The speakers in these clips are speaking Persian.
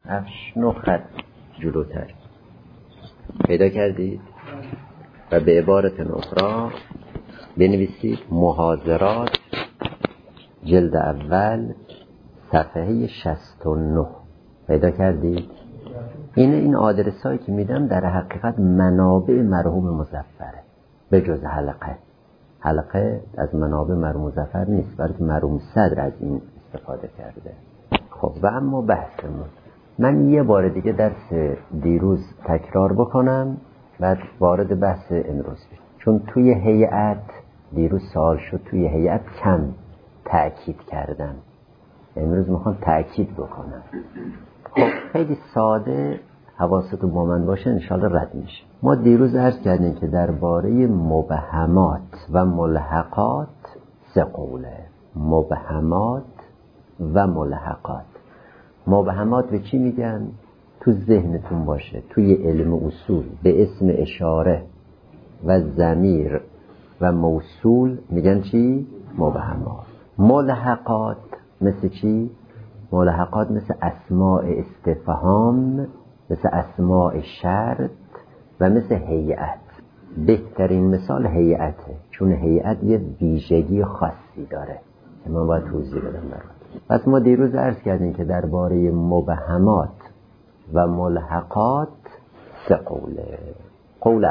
9 خط جلوتر پیدا کردید و به عبارت اخرى بنویسید محاضرات جلد اول صفحه 69. پیدا کردید؟ این آدرس هایی که میدم در حقیقت منابع مرحوم مظفره، به جز حلقه از منابع مرحوم مظفر نیست، بلکه مرحوم صدر از این استفاده کرده. خب و اما بحثمون، من یه بار دیگه درس دیروز تکرار بکنم بعد وارد بحث امروز بشم، چون توی هیئت دیروز سوال شد، توی هیئت کم تأکید کردم، امروز میخوام تأکید بکنم. خب خیلی ساده، حواستون با من باشه انشالله رد میشه. ما دیروز عرض کردیم که درباره مبهمات و ملحقات 3 قوله. مبهمات و ملحقات. مبهمات به چی میگن؟ تو ذهنتون باشه، توی علم اصول به اسم اشاره و ضمیر و موصول میگن چی؟ مبهمات. ملحقات مثل چی؟ ملحقات مثل اسماء استفهام، مثل اسماء شرط و مثل هیئت. بهترین مثال هیئته، چون هیئت یه ویژگی خاصی داره که من باید توضیح بدم برات. پس ما دیروز عرض کردیم که درباره مبهمات و ملحقات 3 قوله. قول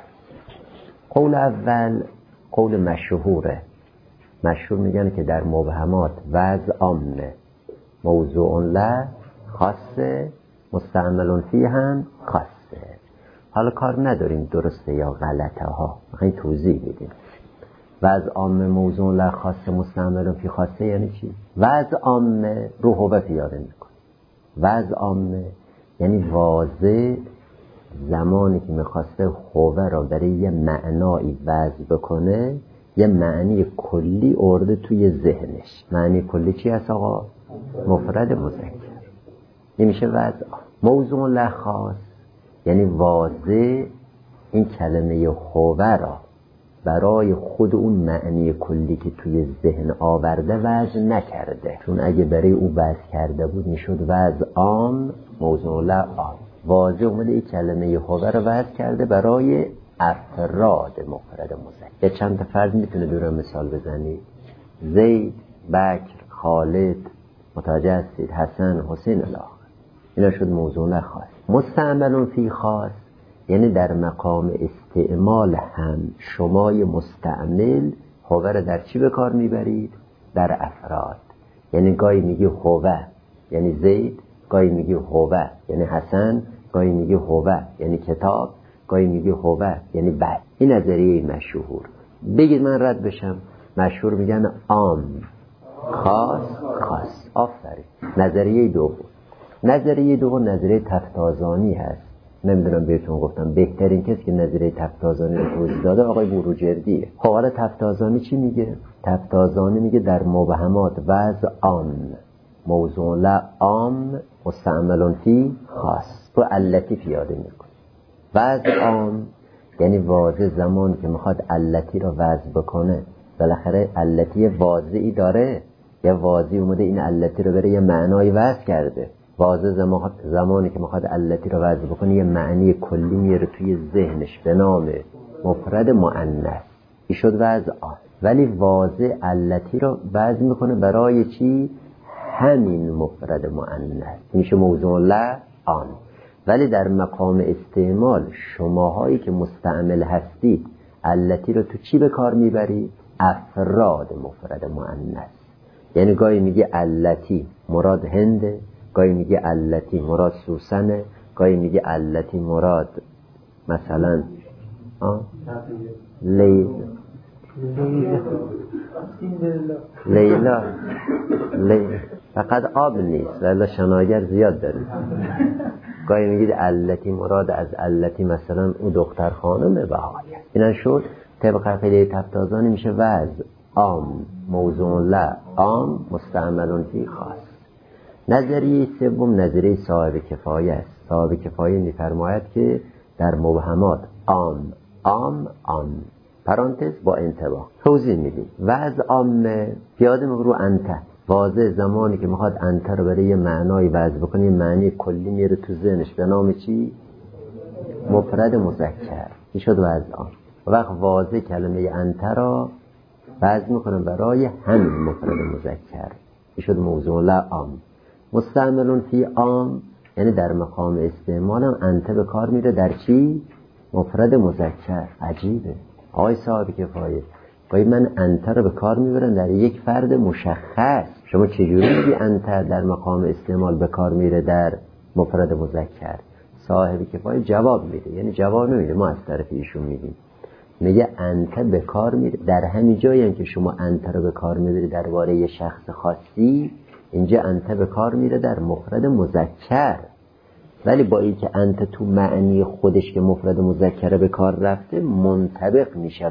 اول قول مشهوره. مشهور میگن که در مبهمات وضع عامه، موضوع له خاصه، مستعمل فیه هم خاصه. حالا کار نداریم درسته یا غلطه ها، میخوایم توضیح بدیم. وضع عامه، موضوع له خاصه، مستعمل فیه خاصه یعنی چی؟ وضع عامه رو هوه پیاده میکنه. وضع عامه یعنی واضح زمانی که میخواسته هوه را برای یه معنایی وضع بکنه، یه معنی کلی ارده توی ذهنش. معنی کلی چی هست آقا؟ مفرد مذکر. این میشه وضع. موضوع له خاص یعنی واضح این کلمه هوه را برای خود اون معنی کلی که توی ذهن آورده وضع نکرده، چون اگه برای او وضع کرده بود میشد وضع عام، موضوع له عام. واضح اومده این کلمه هوه را وضع کرده برای افراد مفرد مذکر. یه چند تا فرد میتونه دورم مثال بزنید؟ زید، بکر، خالد، متوجه هستید؟ حسن، حسین الاخر. اینا شد موضوع له خاص. مستعمل فی خاص یعنی در مقام استعمال هم شمای مستعمل هوه را در چی به کار میبرید؟ در افراد. یعنی گاهی میگی هوه یعنی زید، گاهی میگی هوه یعنی حسن، گاهی میگی هوه یعنی کتاب، گاهی میگی هوه یعنی بعد. این نظریه مشهور. بگید من رد بشم. مشهور میگن عام، خاص، خاص. آفرین. نظریه دوم نظریه تفتازانی هست. نمیدونم بهتون گفتم بهترین کسی که نظریه تفتازانی رو توضیح داده آقای بروجردیه. خب حالا تفتازانی چی میگه؟ تفتازانی میگه در مبهمات وضع عام، موضوع له عام، مستعمل فی خاص. تو علتی پیاده میکنه. وضع عام یعنی واضح زمانی که میخواد علتی رو وضع بکنه، بالاخره علتی واضحی داره، یا واضح اومده این علتی رو برای یه معنای وضع کرده. واضح زمانی که میخواد علتی رو وضع بکنه یه معنی کلی میاره توی ذهنش به نام مفرد مؤنث، این شد وضع عام. ولی واضح علتی رو وضع میکنه برای چی؟ همین مفرد مؤنث، میشه موضوع له عام. ولی در مقام استعمال شماهایی که مستعمل هستید علتی رو تو چی به کار میبرید؟ افراد مفرد مؤنث. یعنی گاهی میگه علتی مراد هنده، گاهی میگه علتی مراد سوسنه، گاهی میگه علتی مراد مثلا لیلا. فقط آب نیست ولی شناگر زیاد داریم. گاهی میگید علتی مراد از علتی مثلا او دختر خانمه بهایی. اینا شد طبق قاعده تفتازانی میشه وضع عام، موضوع له عام، مستعمل فی خاص. نظریه سوم نظریه صاحب کفایه است. صاحب کفایه میفرماید که در مبهمات عام عام عام، پرانتز با انطباق. توضیح میدیم. وضع عام پیاده رو انت واضح زمانی که میخواد انت رو برای یه معنای وضع بکنه، معنی کلی میره تو ذهنش به نام چی؟ مفرد مذکر. این شد وضع عام. وقت واضح کلمه انت را وضع میکنه برای همین مفرد مذکر. این شد موضوع لعام. مستعملون فی عام یعنی در مقام استعمال هم انت به کار میره در چی؟ مفرد مذکر. عجیبه آقای صاحب کفایه، گاهی من انت رو به کار میبرم در یک فرد مشخص. شما چجوری میگی انت در مقام استعمال به کار میره در مفرد مذکر؟ صاحب کفایه جواب میده، یعنی جواب نمیده، ما از طرف ایشون میگیم. میگه انت به کار میره در همین جایی هم که شما انت رو به کار میبری درباره یه شخص خاصی، اینجا انت به کار میره در مفرد مذکر. ولی با این که انت تو معنی خودش که مفرد مذکر به کار رفته منطبق میشه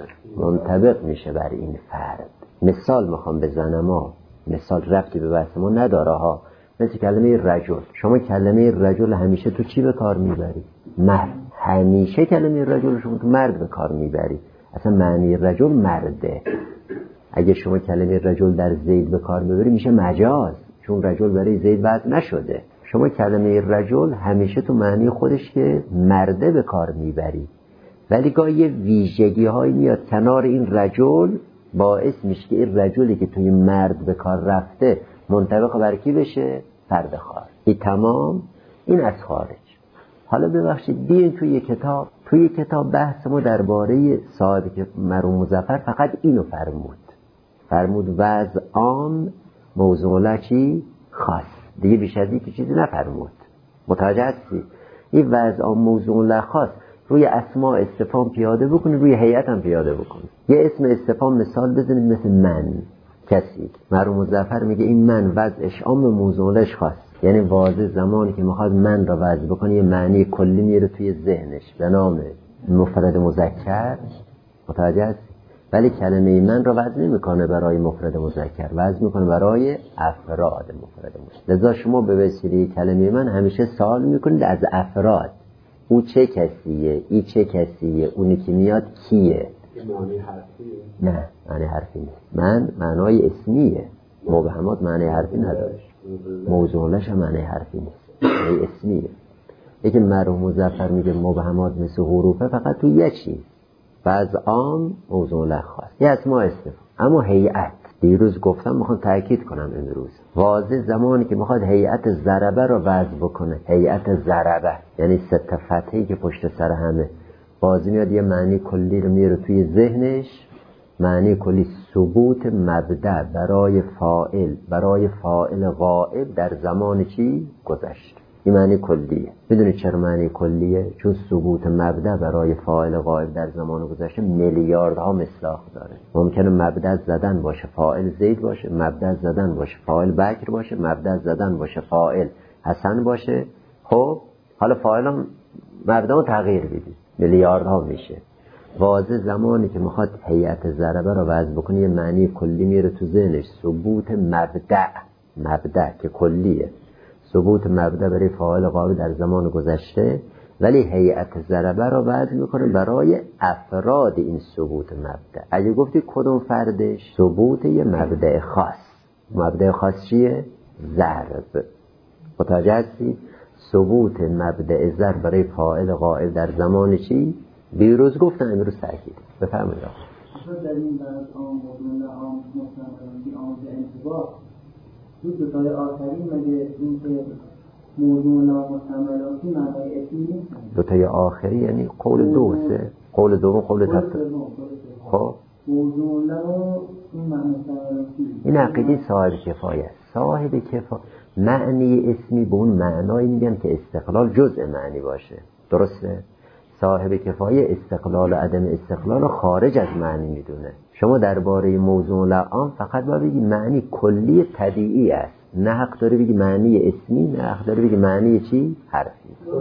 بر این فرد. مثال میخوام بزنم مثال ربطی به بحث ما نداره ها. مثل کلمه رجل، شما کلمه رجل همیشه تو چی به کار میبری؟ مرد. همیشه کلمه رجل شما تو مرد به کار میبری. اصلا معنی رجل مرده. اگه شما کلمه رجل در زید به کار ببری میشه مجاز، چون رجل برای زید وضع نشده. شما کلمه رجل همیشه تو معنی خودش که مرده به کار میبری، ولی گاهی یه ویژگی هایی میاد کنار این رجل باعث میشه که این رجلی که توی مرد به کار رفته منطبق بر کی بشه؟ فرد خاص. این تمام، این از خارج. حالا ببخشید بیاین توی کتاب بحث ما درباره صاحب که مرحوم مظفر فقط اینو فرمود وضع عام موضوع له چی؟ خاص. دیگه بیش از این چیزی نفرمود. متوجه هستی؟ این وضع عام موضوع له خاص روی اسماء استفهام پیاده بکنید، روی هیئت هم پیاده بکنید. یه اسم استفهام مثال بزنید مثل من، کسی. مرحوم مظفر میگه این من وضعش عام موضوع لهش خاص، یعنی واضح زمانی که میخواد من را وضع بکنه یه معنی کلی میره توی ذهنش به نام مفرد مذکر. متوجه هستی؟ ولی کلمه من را وضع نمیکنه برای مفرد مذکر، وضع میکنه برای افراد مفرد مذکر. لذا شما به وسیله کلمه من همیشه سوال میکنید از افراد، او چه کسیه، ای چه کسیه، اونی که میاد کیه. معنی حرفیه؟ نه معنی حرفی نیست. من معنای اسمیه. مبهمات معنی حرفی نداره. موضوعش معنی حرفی نیست، معنی اسمیه. یکی مرحوم مظفر میگه مبهمات مثل حروفه فقط تو یه چیز، بعض عام موضوع له خاص، یه اسماء استفهام. اما هیئت دیروز گفتم، میخوام تأکید کنم امروز، واضح زمانی که میخواد هیئت ضربه رو وضع بکنه، هیئت ضربه یعنی ست فتحی که پشت سر همه، واضح میاد یه معنی کلی رو میاره توی ذهنش. معنی کلی ثبوت مبدأ برای فاعل غائب در زمان چی؟ گذشته. این معنی کلیه. میدونید چرا معنی کلیه؟ چون ثبوت مبدأ برای فاعل غائب در زمان گذشته میلیاردها مصداق داره. ممکنه مبدأ زدن باشه فاعل زید باشه، مبدأ زدن باشه فاعل بکر باشه، مبدأ زدن باشه فاعل حسن باشه. خب حالا فاعل هم مبدأ رو تغییر بدید، میلیاردها میشه. واضح زمانی که میخواد هیئت ضربه رو وضع بکنه یه معنی کلی میره تو ذهنش، ثبوت مبدأ که کلیه، ثبوت مبدأ برای فاعل غائب در زمان گذشته، ولی هیئت ضربه رو وضع میکنه برای افراد این ثبوت مبدأ. اگه گفتی کدوم فردش؟ ثبوت یه مبدأ خاص. مبدأ خاص چیه؟ ضرب. متوجه هستی؟ ثبوت مبدأ ضرب برای فاعل غائب در زمان چی؟ دیروز گفتم، امروز تأکید. بفرمایید. در این بحث عام موضوع عام مستمرانی عام انتباه دو تای آخری مگه این که موضوع مستمرانی معنای اسمی نیست؟ دو تای آخری یعنی قول دوسه، قول دوم قول تفسیر. خب موضوع این مستمرانی این عقیده صاحب کفایه است. صاحب کفایه معنی اسمی به اون معنایی میگن که استقلال جزء معنی باشه. درسته؟ صاحب کفایه استقلال و عدم استقلال رو خارج از معنی میدونه. شما درباره موضوع لعام فقط باید بگی معنی کلی طبیعی است، نه حق داری بگی معنی اسمی، نه حق داری بگی معنی چی؟ حرفی.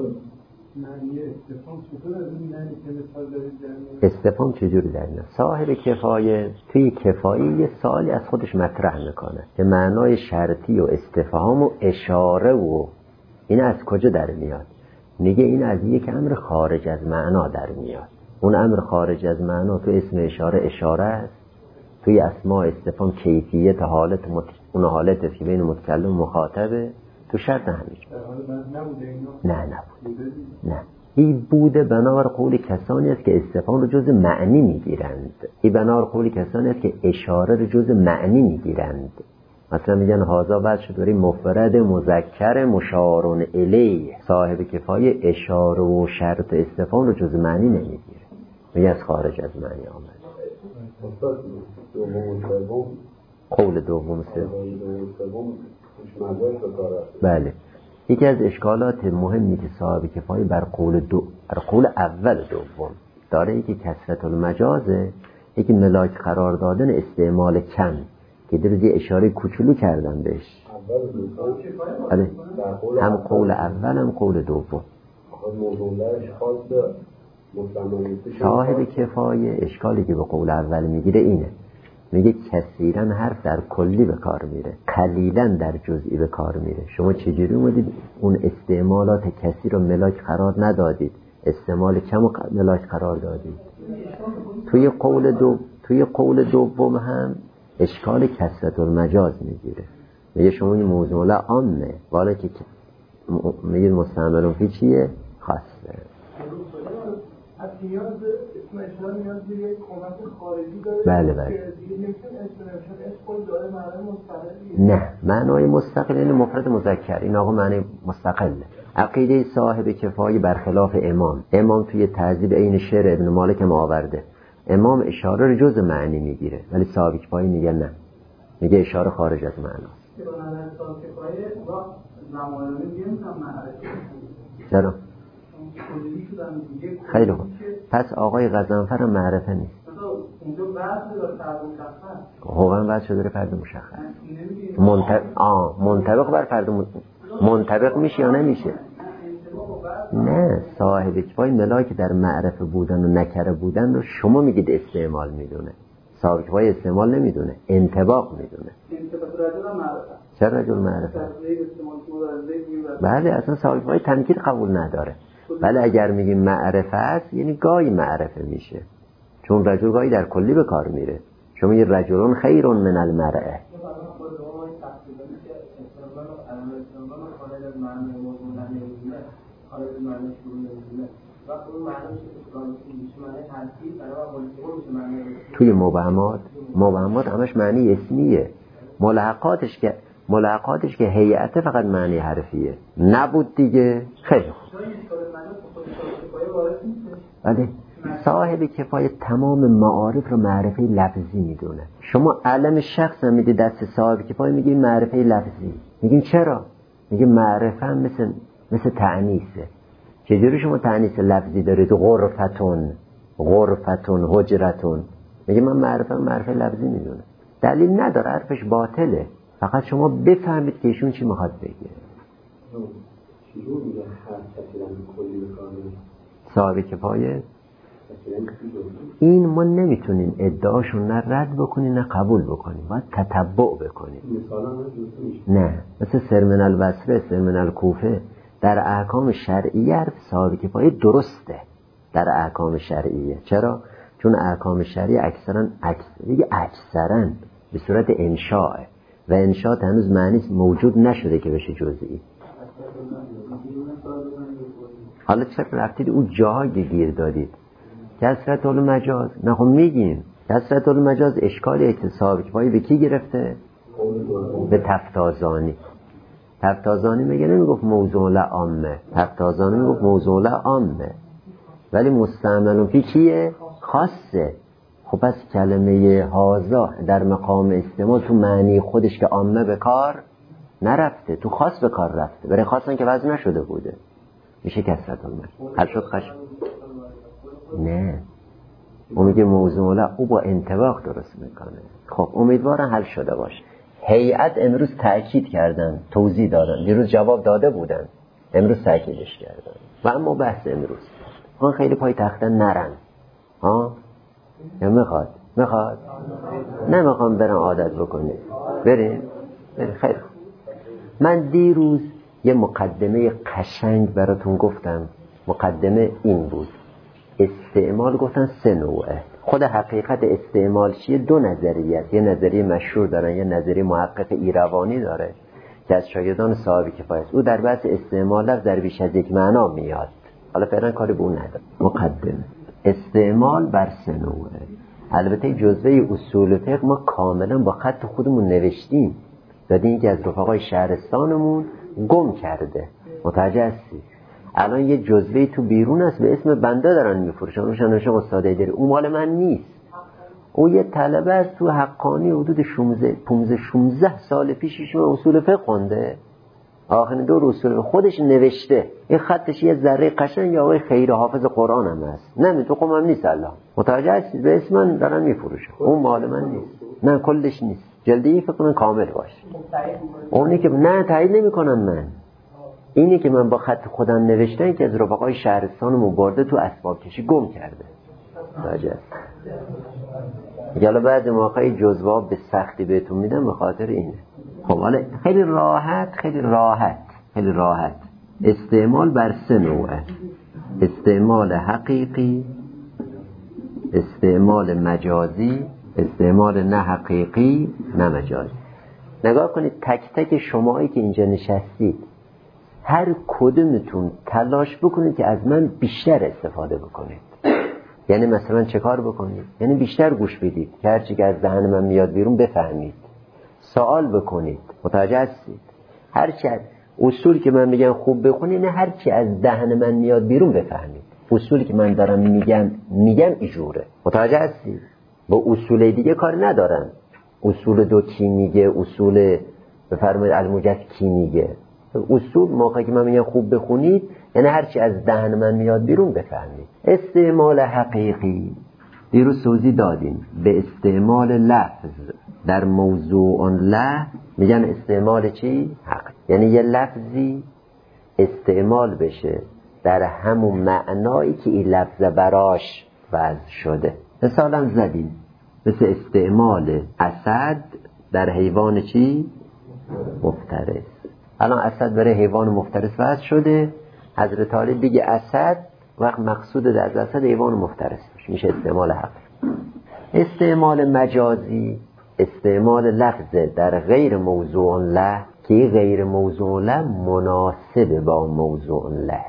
معنی استفهام چطور از این معنی که مثال دارید در استفهام چجوری در میاد؟ صاحب کفایه توی کفایه یه سوالی از خودش مطرح میکنه که معنای شرطی و استفهام و اشاره و این از کجا در میاد؟ میگه این از یک امر خارج از معنا در میاد. اون امر خارج از معنا تو اسم اشاره است، توی اسماء استفهام کیفیت حالت اون حالت است که بین متکلم و مخاطبه، تو شرط همیشه نه نبود. نه این بوده بنابر قول کسانی است که استفهام رو جز معنی میگیرند. این بنابر قول کسانی است که اشاره رو جز معنی میگیرند. مثلا میگن هازا بعد شد برای مفرد مذکر مشارون الیه. صاحب کفایه اشاره و شرط استفهام رو جز معنی نمیگیره، میگه از خارج از معنی آمد. قول دوم سوم بله. یکی از اشکالات مهمی که صاحب کفایه بر قول اول دوم داره، یکی کثرت المجازه، یکی ملاک قرار دادن استعمال کم که در یه اشاره کوچولو کردن بهش. بله. هم قول اول هم قول دوم. صاحب کفایه اشکالی که به قول اول میگیره اینه، میگه کثیراً حرف در کلی به کار میره، قلیلاً در جزئی به کار میره. شما چجوری اومدید اون استعمالات کثیر رو ملاک قرار ندادید، استعمال کم رو ملاک قرار دادید؟ توی قول دوم هم اشکال کثرت المجاز میگیره، میگه شما این موضوع عامه، والا که میگید مستعملون فی چیه؟ خاصه. از نیاز اسم اشاره نیاز به یک کمک خارجی داره. بله بله. نه معنای مستقل این مفرد مذکر، این آقا معنی مستقله. عقیده صاحب کفایه برخلاف امام توی تهذیب عین شعر ابن مالک هم آورده، امام اشاره رو جز معنی میگیره، ولی صاحب کفایه میگه نه، میگه اشاره خارج از معناست. چرا؟ خیلی خوب. پس آقای غضنفر هم معرفه نیست. حقا بعد شده داره فرد مشخص. منطبق بر فرد منطبق میشه یا نمیشه؟ نه، صاحب کفایه ملاک در معرفه بودن و نکره بودن رو شما میگید استعمال میدونه، صاحب کفایه استعمال نمیدونه، انطباق میدونه. چرا رجل معرفه؟ بله اصلا صاحب کفایه تنکیر قبول نداره، ولی اگر میگیم معرفه است یعنی گاهی معرفه میشه، چون رجل گاهی در کلی به کار میره. شما یه رجلون خیرون من المرأه. توی مبهمات همش معنی اسمیه، ملحقاتش که هیئت فقط معنی حرفیه نبود دیگه. خیلی بله. صاحب کفایه تمام معارف رو معرفه لفظی میدونه. شما علم شخص هم میدی دست صاحب کفایه میگیم معرفه لفظی، میگیم چرا؟ میگیم معرفه هم مثل تعنیسه. چجوری شما تعنیس لفظی دارید؟ غرفتون حجرتون، میگه من معرفه لفظی میدونه، دلیل نداره، حرفش باطله، فقط شما بفهمید که ایشون چی میخواد بگه. صاحب کفایه این ما نمیتونیم ادعاشون نه رد بکنیم نه قبول بکنیم، باید تتبع بکنیم. نه مثل سرمن البصره، سرمن الکوفه، در احکام شرعیه حرف صاحب کفایه درسته در احکام شرعیه. چرا؟ چون احکام شرعیه اکثرا به صورت انشاء و انشاء هنوز معنی موجود نشده که بشه جزئی. حالا چرا رفتید اون جاهای گیر دادید؟ کثرت المجاز، نه خب میگیم کثرت المجاز اشکال اکتساب کفایه به کی گرفته؟ به تفتازانی میگه نمیگفت موضوع لعامه، تفتازانی میگفت موضوع لعامه، ولی مستعملون فی کیه؟ خاصه. خب پس کلمه هازا در مقام استعمال تو معنی خودش که عامه به کار نرفته، تو خاص به کار رفته، برای خاصن که وضع نشده بوده، میشه کثرت المجاز. حل شد خشم؟ نه، اون میگه موضوع لا او با انطباق درست میکنه. خب امیدوارم حل شده باشه. هیئت امروز تأکید کردن، توضیح دادن، دیروز جواب داده بودن، امروز تأکیدش کردن. و اما بحث امروز آن خیلی پای تخته نرن یا میخواد نمیخوام برن عادت بکنید برین خیلی. من دیروز یه مقدمه قشنگ براتون گفتم. مقدمه این بود، استعمال گفتن 3 نوعه. خود حقیقت استعمال چیه؟ دو نظریه است. یه نظریه مشهور دارن، یه نظریه محقق ایروانی داره که از شاگردان صاحب کفایه است. او در بحث استعمال لفظ در بیش از یک معنا میاد. حالا فعلا کاری به اون نداره. مقدمه استعمال بر سه نوعه. البته جزوه اصول فقه ما کاملا با خط خودمون نوشتیم، دادیم که از رفقای شهرستانمون گم کرده. متوجه هستی؟ الان یه جزوه تو بیرون است به اسم بنده دارن میفروشن، روشن استادی داره، اون مال من نیست. او یه طلبه است تو حقانی حدود 16 سال پیششون اصول فقه خونده، آخرین دور اصول خودش نوشته. این خطش یه ذره قشنگ یا آقای خیر حافظ قرآن هم هست، نه تو قومم نیست. الله متوجه هستید؟ به اسم من دارن میفروشن، اون مال من نیست. نه کلش نیست، جلدی فکر کنم کامل باشه. اونی که نه تایید نمی‌کنم من، اینی که من با خط خودم نوشتم که از رفقای شهرستانمون برده تو اسباب کشی گم کرده. متوجه است؟ حالا بعد موقعی جزوه به سختی بهتون میدم به خاطر اینه. خب حالا خیلی راحت استعمال بر سه نوعه: استعمال حقیقی، استعمال مجازی، استعمال نه حقیقی نه مجازی. نگاه کنید تک تک شمایی که اینجا نشستید هر کدومتون تلاش بکنید که از من بیشتر استفاده بکنید. یعنی مثلا چه کار بکنید؟ یعنی بیشتر گوش بدید که هرچی که از دهن من میاد بیرون بفهمید. سوال بکنید. متوجه هستید؟ هرچی اصول که من میگم خوب بخونید، نه هرچی از دهن من میاد بیرون بفهمید. اصولی که من دارم میگم ایجوره. متوجه هستید؟ با اصول دیگه کار ندارن. اصول دو کی میگه، اصول بفرمایید الموجز کی میگه. اصول موقعی که من میگم خوب بخونید یعنی هرچی از دهن من میاد بیرون بفهمید. استعمال حقیقی دیروز توضیح دادیم. به استعمال لفظ در موضوع له میگن استعمال چی؟ حق. یعنی یه لفظی استعمال بشه در همون معنایی که این لفظ براش وضع شده. مثلا زدیم مثل استعمال اسد در حیوان چی؟ مفترس. الان اسد برای حیوان مفترس وضع شده، حضرت علی دیگه اسد وقت مقصود از اسد حیوان مفترس میشه استعمال حق. استعمال مجازی استعمال لفظ در غیر موضوع له که غیر موضوع له مناسب با موضوع له،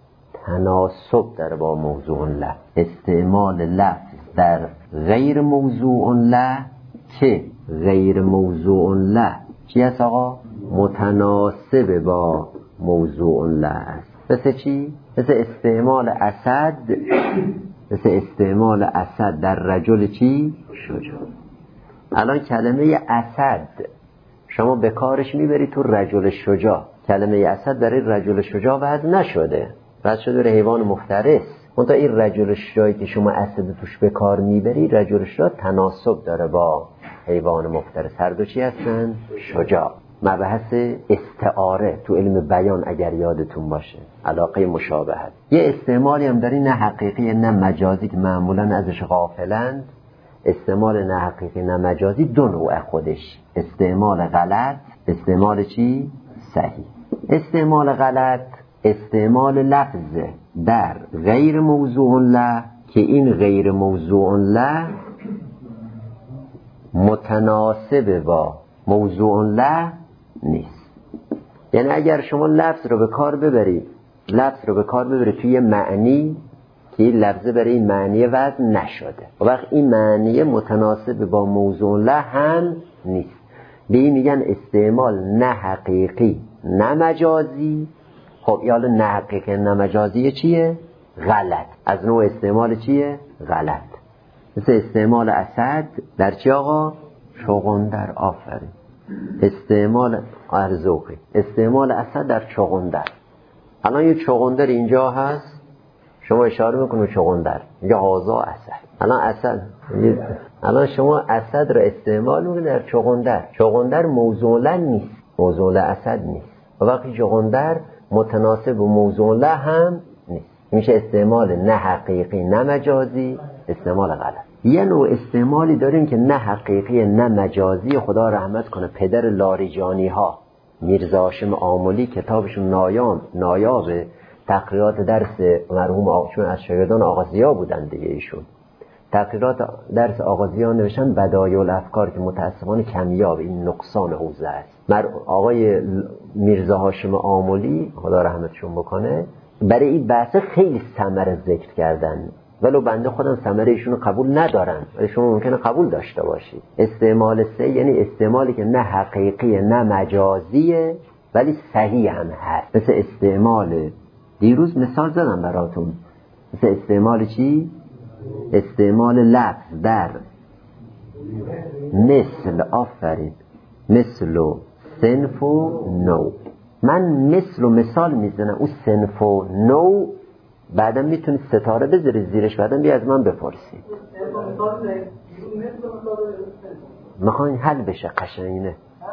تناسب داره با موضوع له. استعمال لفظ در غیر موضوع له که غیر موضوع له چی است آقا؟ متناسب با موضوع له است. مثل چی؟ مثل استعمال اسد، مثل استعمال اسد در رجل چی؟ شجاع. الان کلمه اسد شما به کارش میبری تو رجل شجاع. کلمه اسد برای رجل شجاع وضع نشده، وضع شده برای حیوان مفترس. منتها این رجل شجاعی که شما اسد توش به کار میبری، رجل شجاع تناسب داره با حیوان مفترس. هر دو چی هستن؟ شجاع. مبحث استعاره تو علم بیان اگر یادتون باشه، علاقه مشابهت. یه استعمالی هم داری نه حقیقی نه مجازی که معمولا ازش غافلند. استعمال نه حقیقی نه مجازی دو نوع خودش: استعمال غلط، استعمال چی؟ صحیح. استعمال غلط استعمال لفظ در غیر موضوع له که این غیر موضوع له متناسب با موضوع له نیست. یعنی اگر شما لفظ رو به کار ببرید، توی معنی که این لفظه برای این معنی وضع نشده، و وقت این معنی متناسب با موضوع له هم نیست، به این میگن استعمال نه حقیقی نه مجازی. خب یالا نه حقیقی نه مجازی چیه؟ غلط. از نوع استعمال چیه؟ غلط. مثل استعمال اسد در چی آقا؟ چغندر. آفرین. استعمال ارزوقی، استعمال اسد در چغندر. الان یه چغندر اینجا هست، شما اشاره میکنه چغندر، اینجا هازا اسد. الان اسد، الان شما اسد رو استعمال میکنه در چغندر. چغندر موضوع له نیست، موضوع له اسد نیست، و وقتی چغندر متناسب با موضوع له هم نیست، میشه استعمال نه حقیقی نه مجازی، استعمال غلط. یه نوع استعمالی داریم که نه حقیقی نه مجازی. خدا رحمت کنه پدر لاریجانی ها، میرزا هاشم آملی، کتابشون نایاب تقریرات درس مرحوم آقاشون از شاگردان آقا ضیا بودن دیگه. ایشون تحقیقات درس آغازیان نوشتن بدایع الافکار که متاسفانه کمیاب این نقصان حوزه است. آقای میرزا هاشم آملی خدا رحمتشون بکنه برای این بحث خیلی ثمره ذکر کردن، ولو بنده خودم ثمره ایشونو قبول ندارم ولی شما ممکنه قبول داشته باشید. استعمال سه یعنی استعمالی که نه حقیقیه نه مجازیه ولی صحیح هم هست. مثل استعمال دیروز مثال زدم براتون، مثل استعمال چی؟ استعمال لفظ در مثل، آفرین، مثل و صنف و نوع. من مثل و مثال میزنم، اون صنف و نوع بعدم میتونید ستاره بذارید زیرش، بعدم بیا از من بپرسید. میخواین حل بشه قشنگه،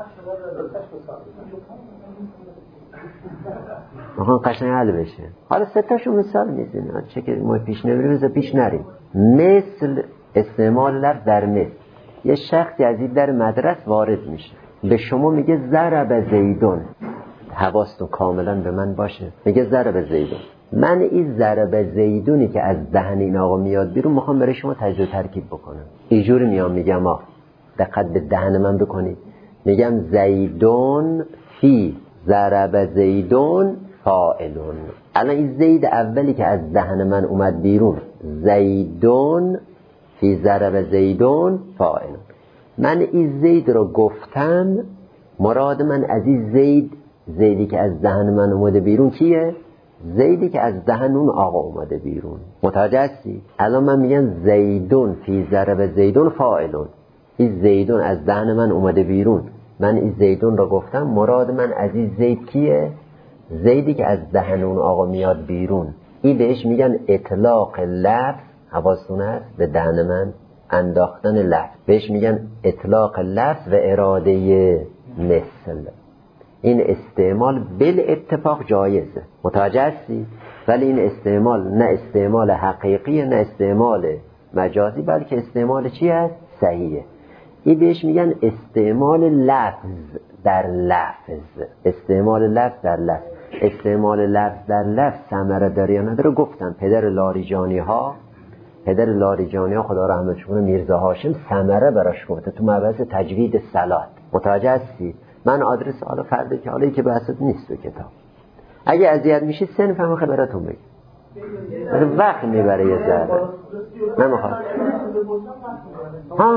میخواین قشنگ حل بشه. حالا ستاشو مثال میزنم چه که ما پیش نمیریم پیش نریم. مثل استعمال لفظ در مثل. یه شخصی از این در مدرسه وارد میشه به شما میگه ضرب زیدون، حواستون کاملا به من باشه، میگه ضرب زیدون. من این ضرب زیدونی که از دهن این آقا میاد بیرون میخوام برای شما تجزیه و ترکیب بکنم. اینجوری میام میگم دقت به دهن من بکنید، میگم زیدون فی ضرب زیدون فاعلون. الان این زید اولی که از دهن من اومد بیرون، زیدون فی ضرب زیدون فاعلون. من این زید رو گفتم، مراد من از این زیدی که از دهن من اومده بیرون کیه؟ زیدی که از دهن اون آقا اومده بیرون. متوجه هستی؟ الان من میگم زیدون فی ضرب زیدون فاعلون. این زیدون از دهن من اومده بیرون، من این زیدون رو گفتم، مراد من از این زید کیه؟ زیدی که از دهن اون آقا میاد بیرون. این بهش میگن اطلاق لفظ، حواستون هست به دهن من انداختن لفظ، بهش میگن اطلاق لفظ و اراده مثل. این استعمال بالاتفاق جایزه، متوجه هستی؟ ولی این استعمال نه استعمال حقیقیه نه استعمال مجازی، بلکه استعمال چی هست؟ صحیحه. این بهش میگن استعمال لفظ در لفظ. استعمال لفظ در لفظ. استعمال لفظ در لفظ ثمره داره یا نداره گفتم. پدر لاریجانی ها خدا رحمتش کنه میرزا هاشم ثمره براش گفته تو مبحث تجوید صلات. متوجه هستی؟ من آدرس حالا فرده که حالا که بحثت نیست تو کتاب، اگه اذیت میشید صنف هم خبرتون بگید، وقت میبره یه ذره. نمیخواد ها؟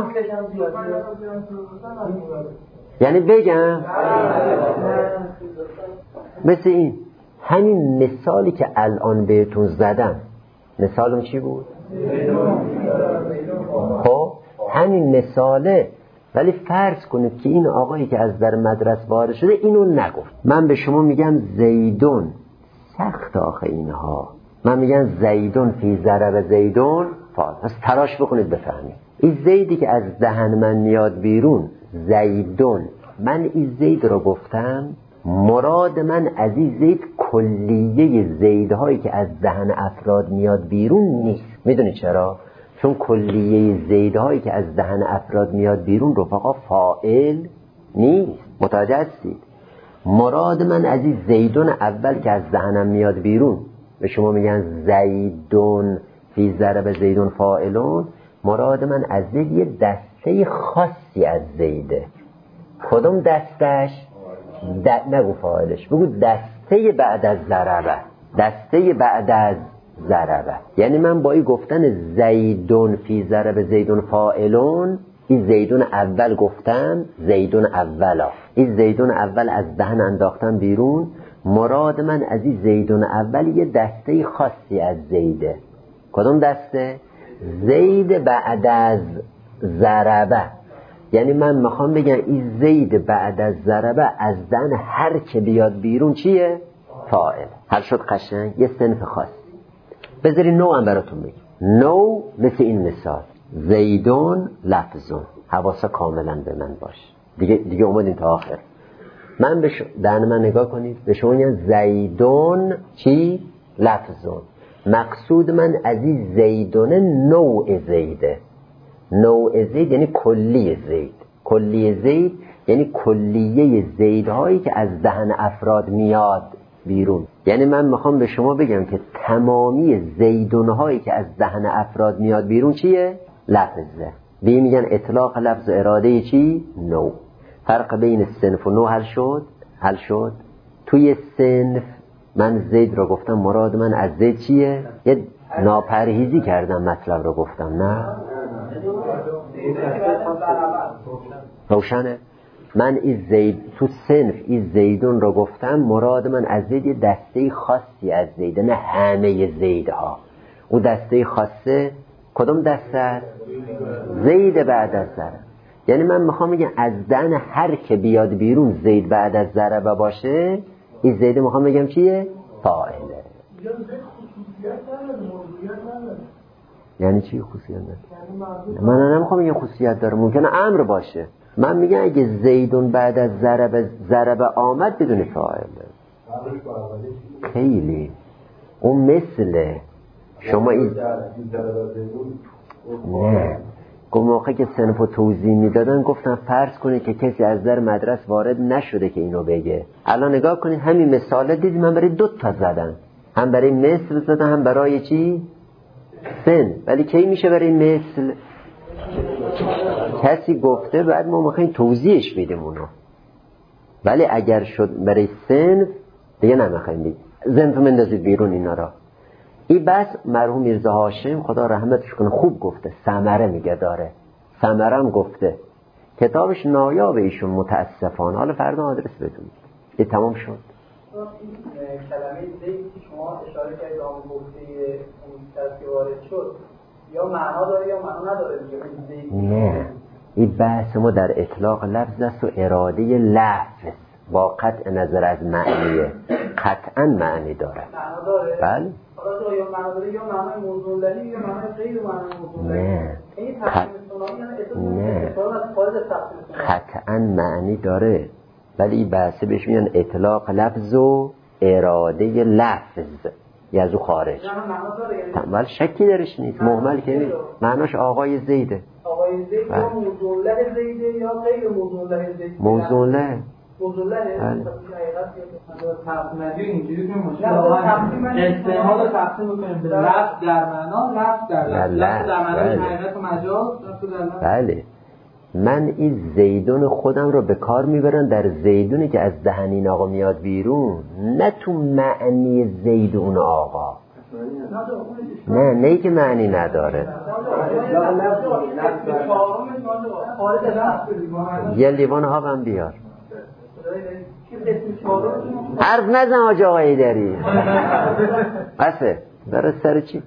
یعنی بگم مثل این همین مثالی که الان بهتون زدم، مثالم چی بود؟ خب همین مثاله، ولی فرض کنید که این آقایی که از در مدرسه وارد شده اینو نگفت. من به شما میگم زیدون، سخت آخه اینها، من میگم زیدون فی ضرب زیدون فاعل. پس تلاش بکنید بفهمید. این زیدی که از دهن من میاد بیرون، زیدون، من این زید رو گفتم، مراد من از این زید کلیه زیدهایی که از دهن افراد میاد بیرون نیست. میدونی چرا؟ چون کلیه زیدهایی که از دهن افراد میاد بیرون رفقا فاعل نیست. متوجه هستید؟ مراد من از این زیدون اول که از دهنم میاد بیرون، به شما میگن زیدون فی ضرب زیدون فاعلون، مراد من از زید یه دسته خاصی از زیده. کدوم دستش؟ نگو فاعلش، بگو دسته بعد از ضربه. دسته بعد از ضربه. یعنی من با این گفتن زیدون فی ضرب زیدون فاعلون، این زیدون اول گفتم، زیدون اولا، این زیدون اول از دهن انداختم بیرون، مراد من از این زیدون اول یه دسته خاصی از زیده. کدوم دسته؟ زید بعد از ضربه. یعنی من میخوام بگم این زید بعد از ضربه از دهن هر که بیاد بیرون چیه؟ فاعل. هر شد قشنگ یه صنف خاصی. بذاری نوع هم براتون بگم. نوع مثل این مثال، زیدون لفظون. حواسا کاملا به من باش. دیگه اومدیم تا آخر. من به دهن من نگاه کنید، به شما میگم زیدون چی؟ لفظون. مقصود من از این زیدون نوع زیده. نوع زید یعنی کلی زید. کلی زید یعنی کلیه زیدهایی که از دهن افراد میاد بیرون. یعنی من میخوام به شما بگم که تمامی زیدونهایی که از دهن افراد میاد بیرون چیه؟ لفظه. به میگن اطلاق لفظ اراده چی؟ نوع. فرق بین صنف و نوع حل شد. توی صنف من زید رو گفتم، مراد من از زید چیه؟ یه ناپرهیزی کردم مطلب رو گفتم، نه روشنه. من این زید تو صنف این زیدون رو گفتم، مراد من از زید یه دسته خاصی از زید، نه همه زیدها. اون دسته خاصه کدوم دسته است؟ زید بعد از ضرب. یعنی من میخوام بگم از دهن هر که بیاد بیرون زید بعد از ضربه باشه، این زید میخوام بگم چیه؟ فاعله. یعنی چی خصوصیت داره؟ من نمیخوام بگم خصوصیت داره، ممکنه امر باشه. من میگم اگه زیدون بعد از ضربه آمد بدون فاعله. خیلی اون مثل شما این نه موقعی که صنف و توضیح میدادن گفتن فرض کنید که کسی از در مدرسه وارد نشده که اینو بگه. الان نگاه کنید همین مثاله دیدی من برای 2 تا زدم، هم برای مثل زدم هم برای چی؟ سن. ولی کی میشه برای مثل؟ کسی گفته بعد ما میخوایم توضیحش بدیم اونو. ولی اگر شد برای سن دیگه نمیخوایم بگیم. زنتو مندازید بیرون اینا را. این بس مرحوم میرزا هاشم خدا رحمتش کنه خوب گفته، ثمره میگه داره، ثمره هم گفته، کتابش نایاب ایشون متاسفانه. حالا فردا آدرس بدونید. این تمام شد. این کلمه زید که شما اشاره کردید آن گفته اون کسی که وارد شد یا معنا داره یا معنا نداره دیگه. نه این بحث ما در اطلاق لفظ است و اراده لفظ با قطع نظر از معنیه. قطعا معنی داره. معنا داره؟ بله. حالا یا معنا داره یا معنی موضوع لهی یا معنی غیر معنی موضوع لهی. نه. این تقسیم سنایی یعنی قطعا معنی داره، ولی این بحثه بهش میگن اطلاق لفظ و اراده لفظ یزو خارج. ولی شکی درش نیست، مهمل که نیست. معناش آقای زیده. آقای زید یا موضوع له زیده یا غیر موضوع له زیده. موضوع له. موضوع له. تقسیم‌بندی اینجوری که مشکل استعمال تقسیم می‌کنیم به لفظ در معنا، لفظ در لفظ در معنای حقیقت و مجاز. بله. من این زیدون خودم رو به کار میبرن در زیدونی که از دهن این آقا میاد بیرون، نه تو معنی زیدون آقا. نه که معنی نداره. یه لیوان ها هم بیار. حرف نزن آجا آقایی داری بسه برای سر چی؟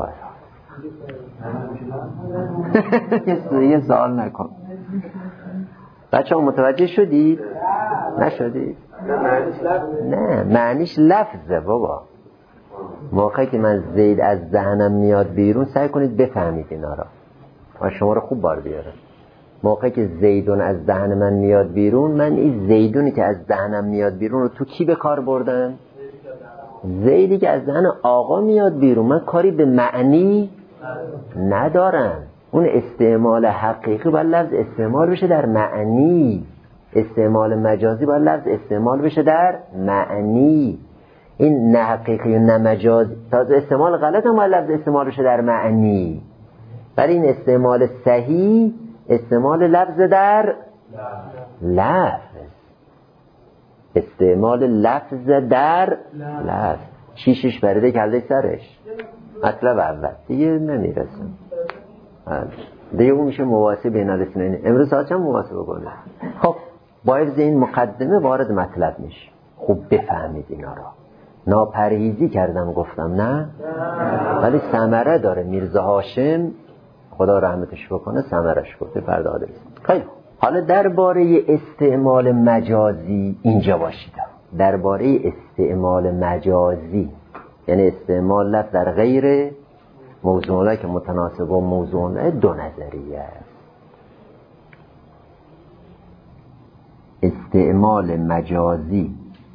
یه سوال نکن. بچه ها متوجه شدید؟ نشدید؟ نه معنیش لفظه بابا. موقعی که من زید از ذهنم میاد بیرون سعی کنید بفهمید اینا را و شما رو خوب بار بیاره. موقعی که زیدون از ذهن من میاد بیرون، من این زیدونی که از ذهنم میاد بیرون رو تو کی به کار بردم؟ زیدی که از ذهن آقا میاد بیرون. من کاری به معنی ندارم. اون استعمال حقیقی باید لفظ استعمال بشه در معنی، استعمال مجازی باید لفظ استعمال بشه در معنی. این نه حقیقی و نه مجازی، تازه استعمال غلط هم باید لفظ استعمال بشه در معنی. ولی این استعمال صحیح استعمال لفظ در لفظ، استعمال لفظ در لفظ. شیشش برده کلده سرش مطلب اول دیگه نمیرسم دیگه. اون میشه مواسه بین الاثنین. امروز ساعت چند مواسه بکنه؟ خب با حفظ این مقدمه وارد مطلب میشه. خوب بفهمید اینا را. ناپرهیزی کردم گفتم نه، ولی ثمره داره. میرزا هاشم خدا رحمتش بکنه ثمرش گفته فردا آدرس. خیلی حالا درباره استعمال مجازی اینجا باشید. درباره استعمال مجازی یعنی استعمال لفظ در غیر موضوعه که متناسب با موضوعه، دو نظریه است. استعمال مجازی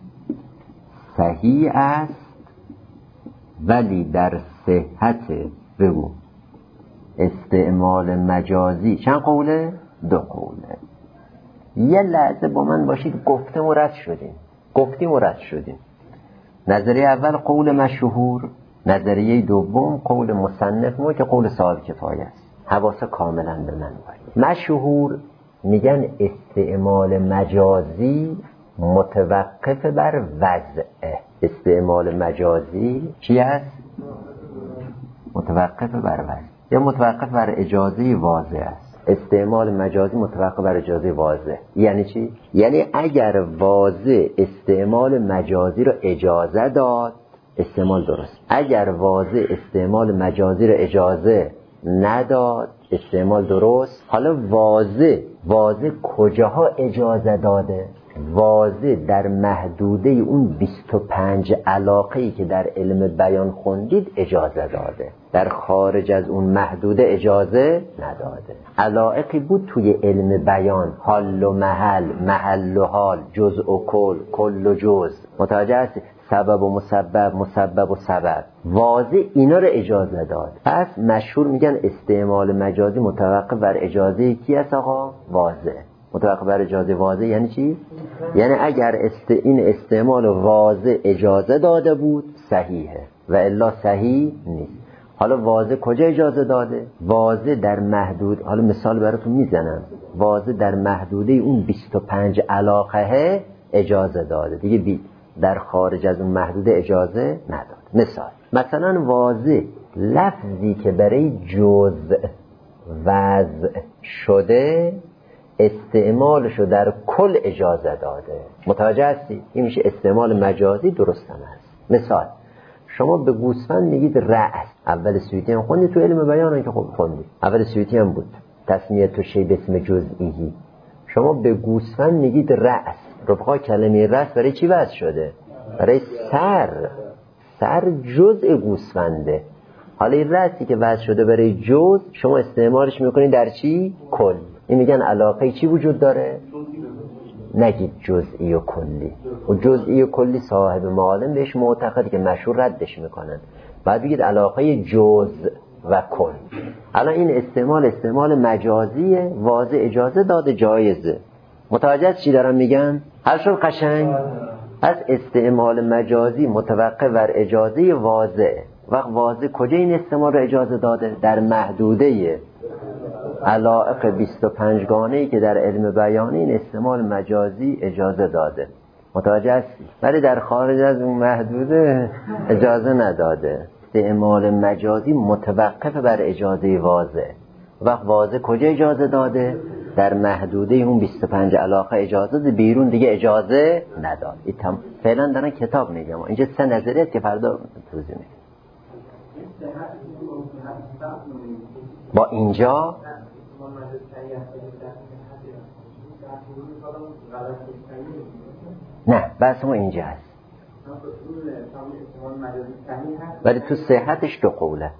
صحیح است ولی در صحت بگو استعمال مجازی چند قوله؟ 2 قوله. یه لحظه با من باشید. گفتیم و رد شدیم. نظریه اول قول مشهور، نظریه دوم قول مصنف ما که قول صاحب کفایه است. حواسا کاملا به من باید. مشهور میگن استعمال مجازی متوقف بر وضعه. استعمال مجازی چی هست؟ متوقف بر وضع یا متوقف بر اجازه واضح است. استعمال مجازی متوقف بر اجازه واضح یعنی چی؟ یعنی اگر واضح استعمال مجازی رو اجازه داد استعمال درست، اگر واضح استعمال مجازی رو اجازه نداد استعمال درست. حالا واضح کجاها اجازه داده؟ واضح در محدوده اون 25 علاقه‌ای که در علم بیان خوندید اجازه داده، در خارج از اون محدوده اجازه نداده. علایقی بود توی علم بیان، حال و محل، محل و حال، جزء و کل، کل و جزء، متوجه هستی؟ سبب و مسبب، مسبب و سبب. واضح اینا رو اجازه داد. پس مشهور میگن استعمال مجازی متوقف بر اجازه کی است آقا؟ واضح. متوقف بر اجازه واضح یعنی چی؟ یعنی اگر این استعمال واضح اجازه داده بود صحیحه و الا صحیح نیست. حالا واضح کجا اجازه داده؟ واضح در محدود، حالا مثال براتون میزنم، واضح در محدوده اون 25 علاقه اجازه داده دیگه، در خارج از اون محدوده اجازه نداد. مثلا واضح لفظی که برای جزء وضع شده استعمالشو در کل اجازه داده. متوجه هستی؟ این میشه استعمال مجازی درست هم هست. مثال شما به گوسفند میگید رأس. اول سویتی هم خوندی تو علم بیان که خوندی، اول سویتی هم بود تسمیه تو شی به اسم جزئی. شما به گوسفند میگید رأس. رفقا کلمه رأس برای چی وضع شده؟ برای سر جزء گوسفنده. حالا این رأسی که وضع شده برای جزء شما استعمالش میکنید در چی؟ کل. این میگن علاقه چی وجود داره؟ نگید جزئی و کلی. و جزئی و کلی صاحب معالم بهش معتقد که مشهور ردش میکنن. بعد بگید علاقه جزء و کل. الان این استعمال مجازیه، واضح اجازه داده، جایزه. متوجه چی دارم میگم؟ هر شد قشنگ؟ از استعمال مجازی متوقف بر اجازه واضح. وقت واضح کجا این استعمال رو اجازه داده؟ در محدوده علایق 25 گانه‌ای که در علم بیانی این استعمال مجازی اجازه داده. متوجه هستی؟ ولی در خارج از اون محدوده اجازه نداده. استعمال مجازی متوقف بر اجازه واضح. وقت واضح کجا اجازه داده؟ در محدوده اون 25 علاقه اجازه ده، بیرون دیگه اجازه نداد. فعلا دارن کتاب میگم، اینجا 3 نظریه است که فردا توضیح میدم. با اینجا نه، بس ما اینجا هست، ولی تو صحتش 2 قوله.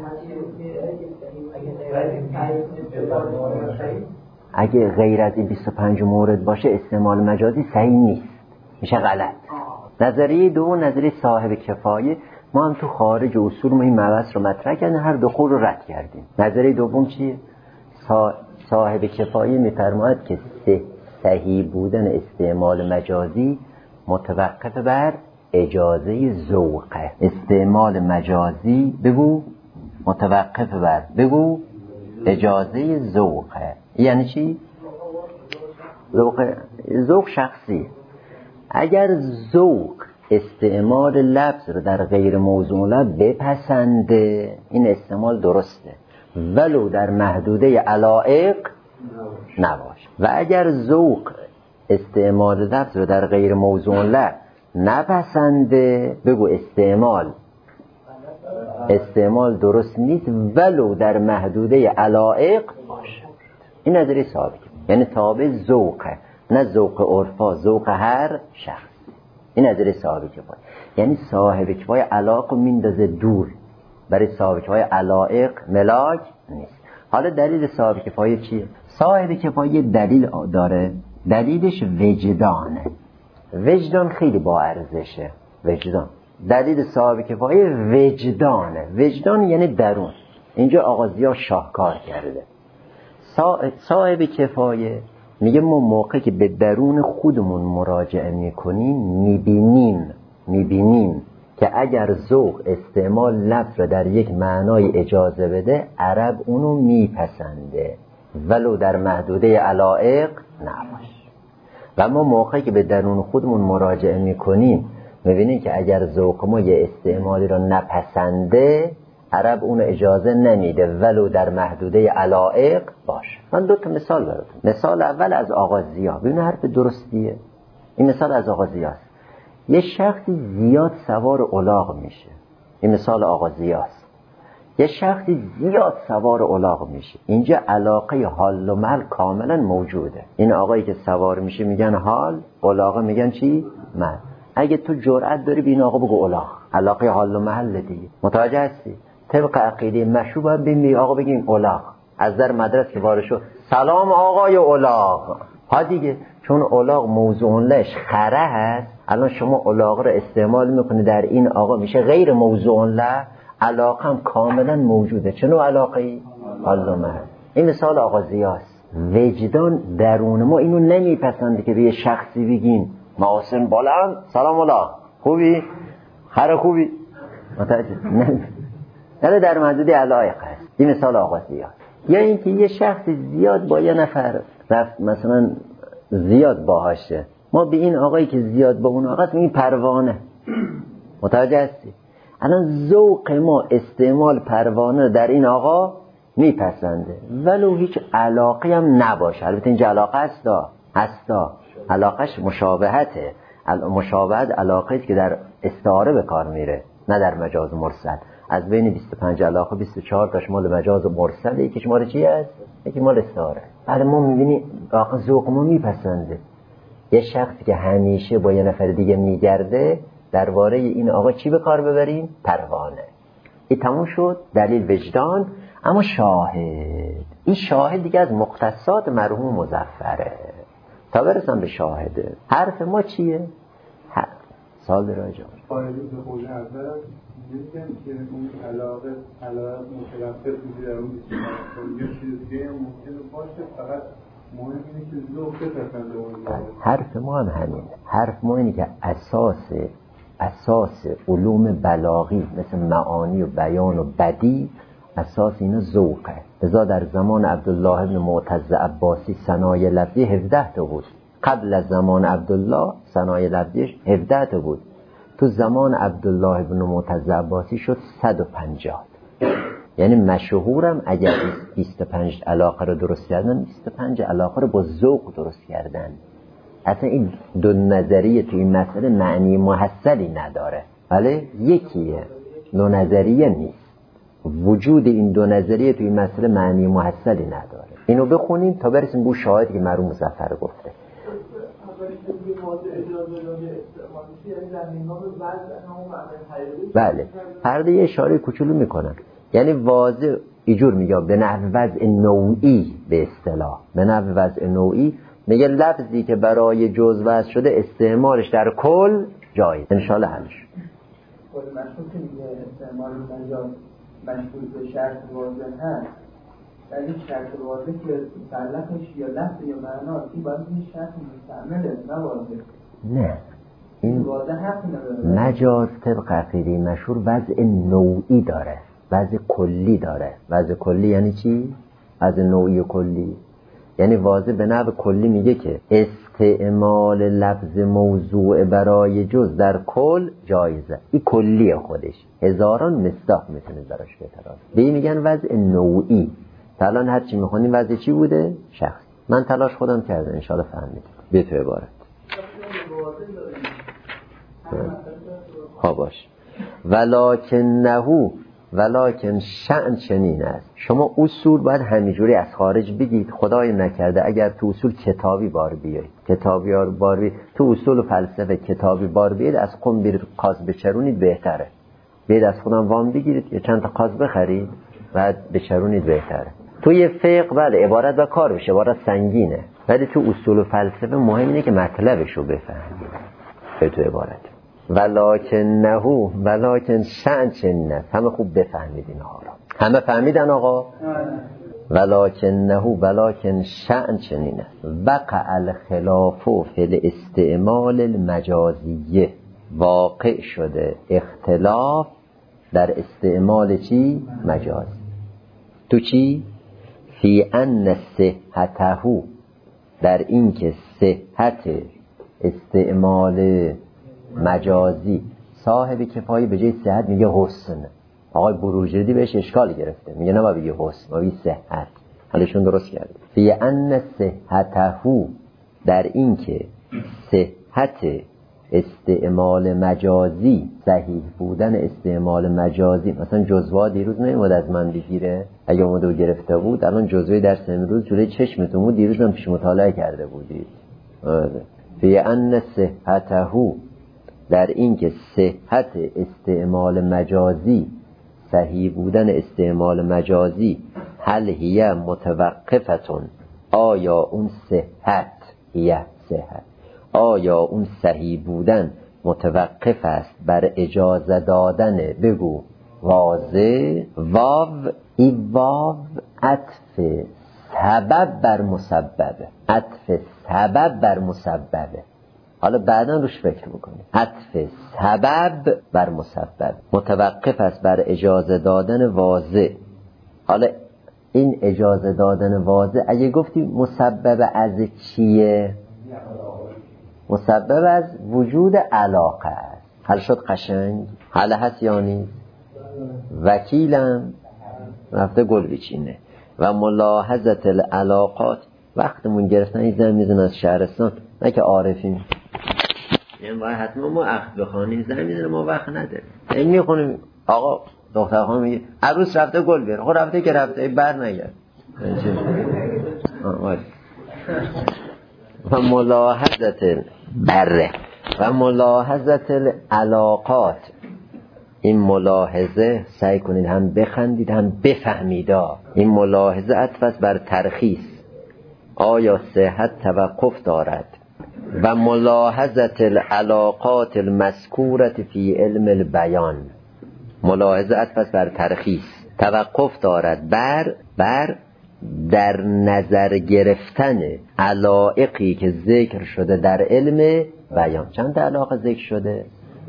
اگه غیر از این 25 مورد باشه استعمال مجازی صحیح نیست، میشه غلط. نظریه 2 نظریه صاحب کفایه، ما هم تو خارج اصول ما این مبحث رو مطرح کردیم، هر 2 قول رو رد کردیم. نظریه دوم چیه؟ صاحب کفایه میفرماید که صحیح بودن استعمال مجازی متوقف بر اجازه ذوقه. استعمال مجازی بگو متوقف بر اجازه ذوقه. یعنی چی؟ ذوق شخصی. اگر ذوق استعمال لفظ رو در غیر موضوع لفظ بپسنده این استعمال درسته، ولو در محدوده علایق نباشه. و اگر ذوق استعمال لفظ رو در غیر موضوع لفظ نپسنده بگو استعمال درست نیست ولو در محدوده علایق باشه. این نظریه ثابت، یعنی تابع ذوقه، نه ذوق عرفا، ذوق هر شخص. این نظریه صاحب کفایه، یعنی صاحب کفایه علاقه میندازه دور، برای صاحب کفایه علایق ملاک نیست. حالا دلیل صاحب کفایه چیه؟ صاحب کفایه دلیل داره، دلیلش وجدانه. وجدان خیلی با ارزشه. وجدان دلیل صاحب کفایه وجدانه. وجدان یعنی درون. اینجا آقا ضیا شاهکار کرده. صاحب کفایه میگه ما موقعی که به درون خودمون مراجعه میکنیم میبینیم که اگر ذوق استعمال لفظ را در یک معنای اجازه بده عرب اونو میپسنده ولو در محدوده علایق نباشه. و ما موقعی که به درون خودمون مراجعه میکنیم میبینیم که اگر ذوق ما یه استعمالی را نپسنده عرب اونو اجازه نمیده ولو در محدوده علایق باشه. من 2 تا مثال براتون. مثال اول از آقا ضیا. ببین حرف درستیه. این مثال از آقا ضیاست. یه شخصی زیاد سوار الاغ میشه. این مثال آقا ضیاست. یه شخصی زیاد سوار الاغ میشه. اینجا علاقه حال و محل کاملا موجوده. این آقایی که سوار میشه میگن حال، الاغ میگن چی؟ محل. اگه تو جرأت داری به این آقا بگو الاغ، علاقه حال و محل دیگه. متوجه هستی؟ طبق عقیده مشروع باید بگیم آقا بگیم الاغ. از در مدرسه که وارد شد سلام آقای الاغ. ها دیگه، چون الاغ موضوع لش خره هست، الان شما الاغ رو استعمال میکنه در این آقا میشه غیر موضوع له، علاقه هم کاملا موجوده. چه نوع علاقه‌ای؟ حال و محل. این مثال آقا ضیاست. وجدان درون ما اینو نمیپسنده که به یه شخصی بگیم محاسن بلند سلام الاغ خوبی؟ خره خوبی؟ متوجه؟ نه در محدوده علایق هست. این مثال آقا ضیاست. یا اینکه یه شخص زیاد با یه نفر رفت مثلا زیاد باهاشه، ما به این آقایی که زیاد با اون آقاست میگیم پروانه. متوجه هستی؟ الان ذوق ما استعمال پروانه در این آقا میپسنده ولو هیچ علاقه هم نباشه. البته اینجا علاقه هستا علاقش مشابهته. مشابهت علاقه است که در استعاره به کار میره، نه در مجاز مرسل. از بین 25 علاقه 24 تاش مال مجاز مرسل، یکیش مال چی است؟ یکی مال استعاره. بعد ما میبینیم آقا ذوق ما میپسنده. یه شخصی که همیشه با یه نفر دیگه میگرده، درباره این آقا چی به کار ببریم؟ پروانه. این تموم شد دلیل وجدان. اما شاهد، این شاهد دیگه از مختصات مرحوم مظفره. تا برسم به شاهده، حرف ما چیه؟ سال راجع فایده به قول اول میگم که اون علاقه متوقف میشه در اون یه چیز دیگه هم ممکنه باشه، فقط مهم اینه که ذوق بپسنده اون. حرف ما هم همین. حرف ما اینه که اساس علوم بلاغی مثل معانی و بیان و بدیع، اساس اینا ذوقه. لذا در زمان عبدالله ابن معتز عباسی ثنای لفظی 17 تا بود. قبل از زمان عبدالله ثنای لفظیش 17 تا بود. تو زمان عبدالله ابن معتز عباسی شد 150. یعنی مشهورم اگر 25 علاقه رو درست کردن، 25 علاقه رو با ذوق درست کردن. اصلا این 2 نظریه تو این مسئله معنی محصلی نداره. بله یکیه، 2 نظریه نیست. وجود این 2 نظریه تو این مسئله معنی محصلی نداره. اینو بخونیم تا برسیم به شاهدی که مرحوم مظفر گفته. بله هر یه اشاره کوچولو میکنن. یعنی واضح ایجور میگم به نحو وضع نوعی، به اصطلاح به نحو وضع نوعی میگه لفظی که برای جزء وضع شده استعمالش در کل جایز. انشالله حلش خود مشهور که میگه استعمال مجاز مشهور به شرط واضح هست، در این شرط واضح که مطلقش یا لفظ یا معنا این باید این شرط مستعمله نه واضح. نه این واضح حق نداره. مجاز طبق عقیده مشهور وضع نوعی داره، وضع کلی داره. وضع کلی یعنی چی؟ وضع نوعی کلی یعنی واضح به نحو کلی میگه که استعمال لفظ موضوع برای جز در کل جایزه. این کلیه خودش، هزاران مصداق میتونه براش بتراز. به این میگن وضع نوعی. تا الان هر چی میخونیم وضع چی بوده؟ شخص. من تلاش خودم کردم انشالله فهمیدم. به تو عبارت ها باش. ولکن شأن چنین است. شما اصول باید همینجوری از خارج بگید. خدای نکرده اگر تو اصول کتابی بار بیایید، کتابی بار بیایید تو اصول و فلسفه کتابی بار بیایید، از قم برید قاز بچرونید بهتره. بیاید از خودم وام بگیرید یا چند تا قاز بخرید بعد بچرونید بهتره. توی فقه بله عبارت و کار بشه، عبارت سنگینه، ولی تو اصول و فلسفه مهم اینه که مطلبش رو بفهمید. به تو عبارت ولکن شأن چنین است. همه خوب بفهمید اینها را. همه فهمیدن آقا؟ ولکن شأن چنین است. وقع الخلاف فی الاستعمال المجازیه. واقع شده اختلاف در استعمال چی؟ مجاز. تو چی؟ فی ان صحته، در این که صحت استعمال مجازی، صاحب کفایی به جای صحت میگه حسن، آقای بروجردی بهش اشکال گرفته میگه نه بگه حسن، بگه صحت، حالشون درست کرده. فی ان صحته، در این که صحت استعمال مجازی، صحیح بودن استعمال مجازی، مثلا جزوه دیروز نمیاد از من بگیره، اگه اومده گرفته بود الان جزوه درس امروز جلوی چشمتون بود، دیروز هم پیش مطالعه کرده بودید. فی ان صحته، در این که صحت استعمال مجازی، صحیح بودن استعمال مجازی، هل هی متوقفتون، آیا اون صحت، هی صحت، آیا اون صحیح بودن متوقف است بر اجازه دادن، بگو واضح، واو، ای واو عطف سبب بر مسببه، عطف سبب بر مسببه. حالا بعدا روش فکر بکنید. عطف سبب بر مسبب، متوقف است بر اجازه دادن واضح. حالا این اجازه دادن واضح اگه گفتی مسبب از چیه؟ مسبب از وجود علاقه است. حل شد قشنگ؟ حل هست یا نیست؟ وکیلم رفته گل بچینه. و ملاحظت العلاقات، وقتمون گرفتن این زن میزن از شهرستان، نه که عارفیم یعنی باید حتما ما عقد بخوانیم، زن میزنه ما وقت نداریم، این میخونیم آقا دختر خانم میگه عروس رفته گل بیاره، خب رفته که رفته بر نگرد. و ملاحظت بره و ملاحظت العلاقات، این ملاحظه سعی کنید هم بخندید هم بفهمید. این ملاحظه عطف است بر ترخیص، آیا صحت توقف دارد. و ملاحظت العلاقات المذکورة فی علم البیان، ملاحظه عطف است بر ترخیص، توقف دارد بر در نظر گرفتن علایقی که ذکر شده در علم بیان. چند تا علاقه ذکر شده؟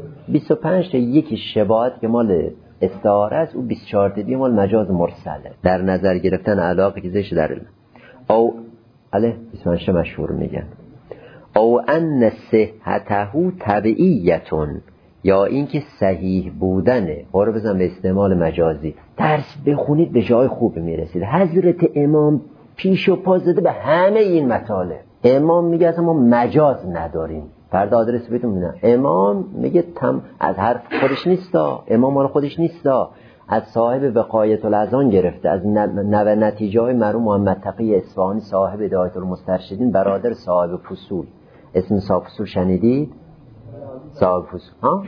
25 تا، یکی شباهت که مال استعاره است، او 24 تا دیگه مال مجاز مرسله. در نظر گرفتن علاقه که ذکر در علم، او علیه 25 تا مشهور میگن. او ان صحته طبیعیتون، یا اینکه صحیح بودنه. برو بزن به استعمال مجازی، درس بخونید به جای خوب میرسید. حضرت امام پیش و پا زده به همه این مطالب. امام میگه اصلا ما مجاز نداریم، فردا آدرس بهتون میدم. امام میگه از حرف خودش نیستا، امام مال خودش نیستا، از صاحب وقایت الاذهان گرفته، از نتیجه های مرحوم محمد تقی اصفهانی صاحب هدایت المسترشدین، برادر صاحب فصول. اسم صاحب فصول شنیدید؟ صاحب فصول ها؟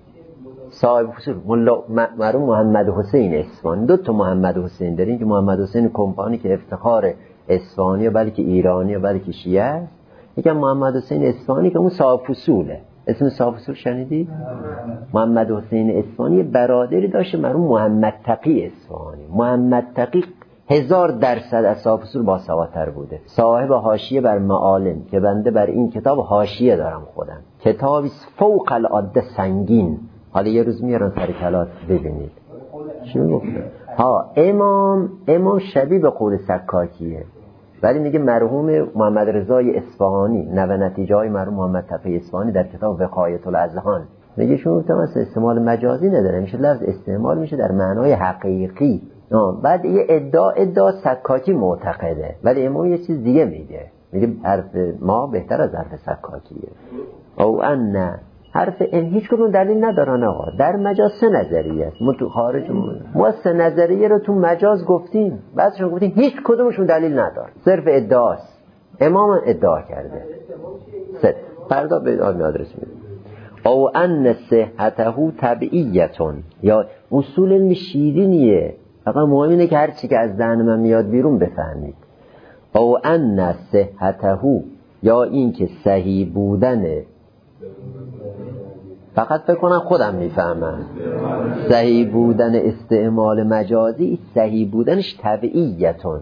صاحب فصول مرحوم محمد حسین اصفهانی. 2 تا محمد حسین داریم که محمد حسین کمپانی که افتخار اصفهانی، بلکه ایرانی و بلکه شیعه است. یکم محمد حسین اصفهانی که اون صاحب فصوله. اسم صاحب فصول شنیدید؟ محمد حسین اصفهانی برادری داشته مرحوم محمد تقی اصفهانی. محمد تقی 1000% از صاحب فصول باسوادتر بوده. صاحب حاشیه بر معالم که بنده بر این کتاب حاشیه دارم خودم، کتابی فوق العاده سنگین. حالا یه روز میارن سر کلات ببینید چی میگه. ها امام شبیه به قول سکاکیه، ولی میگه مرحوم محمد رضای اصفهانی، نوه نتیجه های مرحوم محمد تقی اصفهانی در کتاب وقایت الاذهان میگه شما گفتم اصلا استعمال مجازی نداره، میشه لفظ استعمال میشه در معنای حقیقی. بعد یه ادعا سکاکی معتقده، ولی امام یه چیز دیگه میگه حرف ما بهتر از حرف سکاکیه. او ان حرف ان هیچ کدوم دلیل ندارن آقا. در مجاز 3 نظریه است. ما تو خارج ما 3 نظریه رو تو مجاز گفتیم، بعدشون گفتیم هیچ کدومشون دلیل نداره، صرف ادعاست. امام ادعا کرده. فردا به آدرس میده. او ان صحته طبیعیتون، یا اصول علم شیرینیه، فقط مهم اینه که هر چی که از ذهن من میاد بیرون بفهمید. او ان صحته، یا این که صحیح بودنه، فقط فکر کنم خودم میفهمم. صحیح بودن استعمال مجازی، صحیح بودنش طبیعیتون،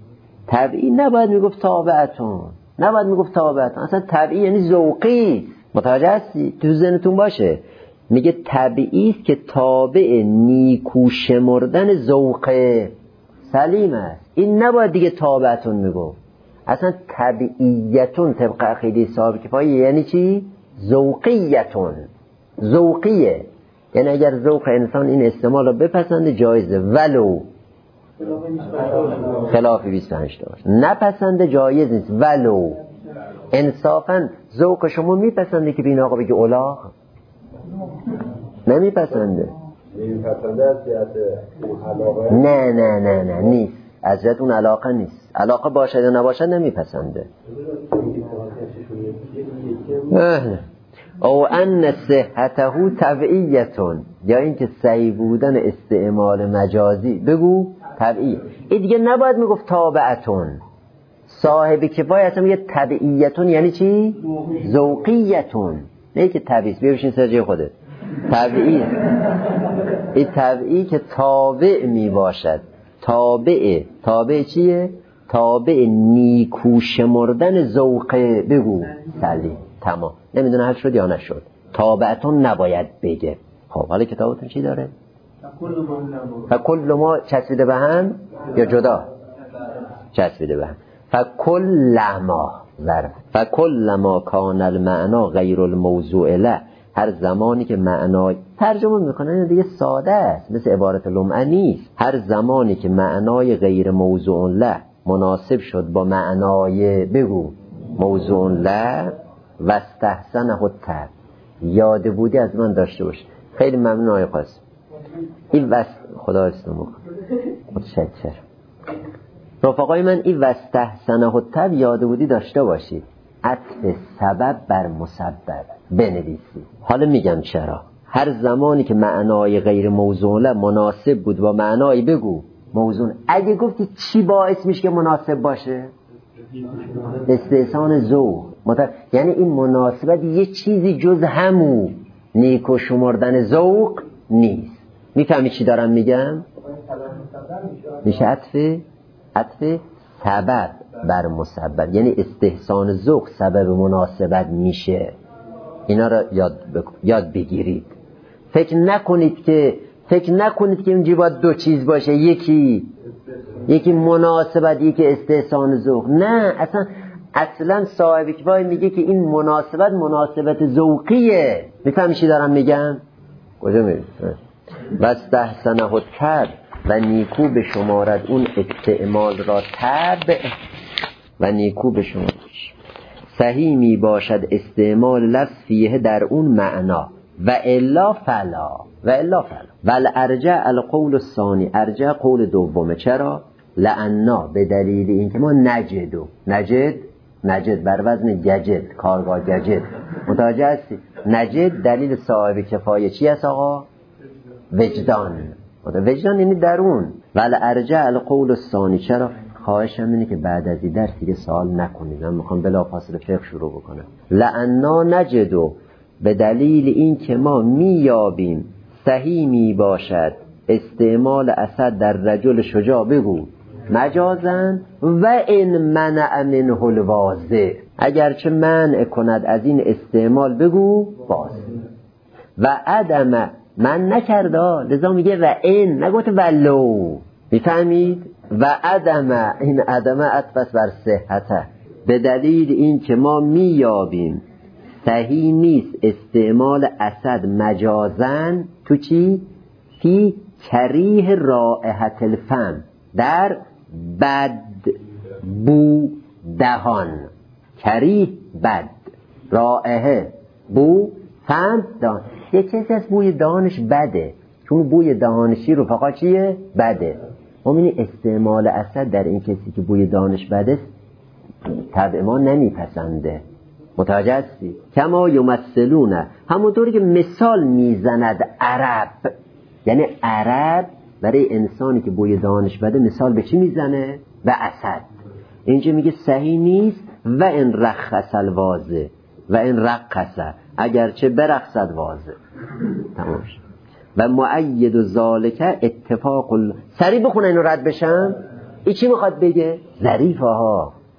طبیعی نباید میگفت تابعتون، اصلا طبیعی یعنی ذوقی. متوجه هستی؟ تو ذهنتون باشه. میگه طبیعی است که تابع نیکو شمردن ذوق سلیم است. این نباید دیگه تابعتون میگو. اصلا طبیعیتون طبق عقیده صاحب کفایه یعنی چی؟ ذوقیتون. ذوقیه یعنی اگر ذوق انسان این استعمال رو بپسنده جایزه، ولو خلاف 25 تا باشه. نپسنده جایز نیست. ولو انصافا ذوق شما میپسنده که بین آقا بگه اولاغ؟ نمیپسنده. نه نه نه نه نیست. از جهت اون علاقه نیست. علاقه باشد یا نباشد نمیپسنده. او ان صحته طبیعیتون، یا اینکه صحیح بودن استعمال مجازی بگو طبیعی. این دیگه نباید میگفت تابعتون. صاحب کفایت میگه طبیعیتون یعنی چی؟ ذوقیتون. نه که طبیعی. ببینین سرجه خودت طبیعی. این طبیعی که تابع می باشد. تابع چیه؟ تابع نیکو شمردن ذوقه. بگو سلیم. تمام. نمیدونه حل شد یا نشد. تابعتون نباید بگه. خب حالا کتابتون چی داره؟ فکل ما چسبیده به هم یا جدا؟ چسبیده به هم. فکل ما کان المعنا غیر الموضوع له. هر زمانی که معنای ترجمه میکنن دیگه ساده است، مثل عبارت لمعه نیست. هر زمانی که معنای غیر موضوع له مناسب شد با معنای بگو موضوع له و استحسنه التر، یاد بودی از من داشته باش. خیلی ممنون آقای قاسم. این خدا استمو متشکرم رفقای من. این واستحسنه التر یاد بودی داشته باشید. عطف سبب بر مسبب بنویسید. حالا میگم چرا. هر زمانی که معنای غیر موضوع مناسب بود با معنای بگو موضوع. اگه گفتی چی باعث میشه که مناسب باشه؟ استحسان ذوق. یعنی این مناسبت یه چیزی جز همو نیکو شمردن ذوق نیست. میفهمی چی دارم میگم؟ میشه عطف سبب بر مسبب، یعنی استحسان ذوق سبب مناسبت میشه. اینا را یاد بگیرید. فکر نکنید که اینجا باید دو چیز باشه، یکی مناسبت یکی استحسان ذوق. نه اصلا صاحب کفایه میگه که این مناسبت ذوقیه. میفهمی چی دارم میگم؟ کجا میری؟ واستحسنه التر و نیکو به شمارد اون استعمال را تبع و نیکو به شمارد. صحیح می باشد استعمال لفظ فیه در اون معنا و الا فلا ول ارجع القول الثانی. ارجع قول دومه. چرا؟ لعنا به دلیل اینکه ما نجد بر وزن گجد، کارگاه گجد. متوجه هستی؟ نجد دلیل صاحب کفایه چی است آقا؟ وجدان یعنی درون. ول ارجع القول الثانی. چرا؟ خواهشم اینه که بعد از این درس دیگه سوال نکنید. من میخوام بلافاصله فقه شروع بکنم. لعنا نجدو به دلیل این که ما میابیم صحیح می باشد استعمال اسد در رجل شجاع بگو مجازن و این منع منه الواضح، اگرچه منع کند از این استعمال بگو باز. و عدم من نکرده لذا میگه و این نگوت ولو. میفهمید؟ و عدم، این عدم عطف بر صحته به دلیل این که ما میابیم صحیح نیست استعمال اسد مجازن تو چی؟ فی کریه رائحت الفم، در بد بو دهان. کریه بد، رائحه بو، فم دهان. یه چیزی از بوی دهانش بده، چون بوی دهانشی رفقا چیه؟ بده. همین استعمال اسد در این کسی که بوی دهانش بده طبع ما نمیپسنده. متوجه هستی؟ کما یمثلونه، همونطوری که مثال میزند عرب. یعنی عرب برای انسانی که بوی دهانش بده مثال به چی میزنه؟ به اسد. اینجا میگه صحیح نیست و ان رخص الواضح و ان رقص، اگرچه برقصد واضح. تمام شد. و مؤید ذالک اتفاق سریع بخونه اینو رد بشم. این چی میخواد بگه؟ ظریفه ها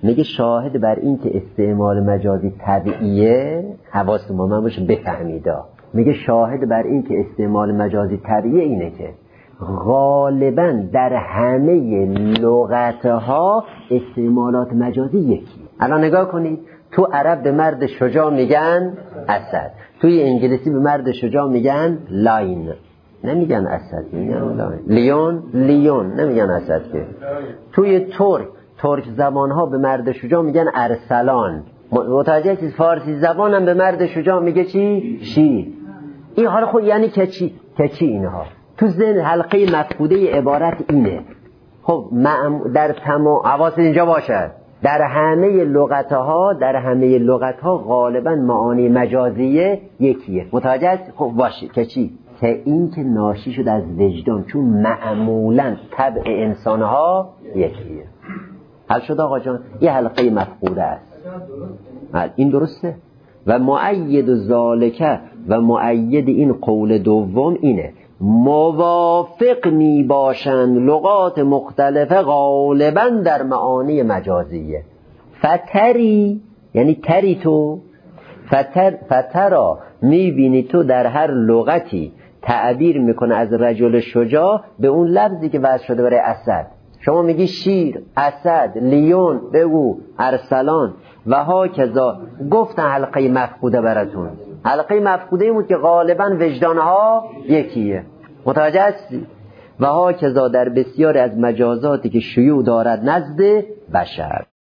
میگه شاهد بر این که استعمال مجازی طبیعیه، حواستون با من باشه بفهمیدا، میگه شاهد بر این که استعمال مجازی طبیعیه اینه که غالبا در همه لغتها استعمالات مجازی یکی. الان نگاه کنید، تو عرب به مرد شجاع میگن اسد، توی انگلیسی به مرد شجاع میگن لاین، نمیگن اسد، میگن لاین. لیون نمیگن اسد که. توی ترک زبان ها به مرد شجاع میگن ارسلان. متوجه چیز فارسی زبان هم به مرد شجاع میگه چی؟ شیر. این حالا خود یعنی کچی اینها تو ذهن حلقه مفقوده عبارت اینه. خب در تمام حواس اینجا باشد، در همه لغتها غالبا معانی مجازیه یکیه. متوجه است؟ خب باشه که چی؟ که این که ناشی شد از وجدان، چون معمولا طبع انسانها یکیه. حل شد آقا جان؟ یه حلقه مفقوده است. این درسته؟ و مؤید ذالکه و مؤید این قول دوم اینه، موافق می باشند لغات مختلفه غالبا در معانی مجازیه. فتری یعنی تری تو، فترا می بینی تو در هر لغتی تعبیر میکنه از رجل شجاع به اون لفظی که وضع شده برای اسد. شما میگی شیر، اسد، لیون، بگو ارسلان و ها کذا. گفتن حلقه مفقوده براتون، حلقه مفقوده این بود که غالبا وجدانها یکیه. متوجه هستی؟ و ها کذا در بسیار از مجازاتی که شیوع دارد نزد بشر.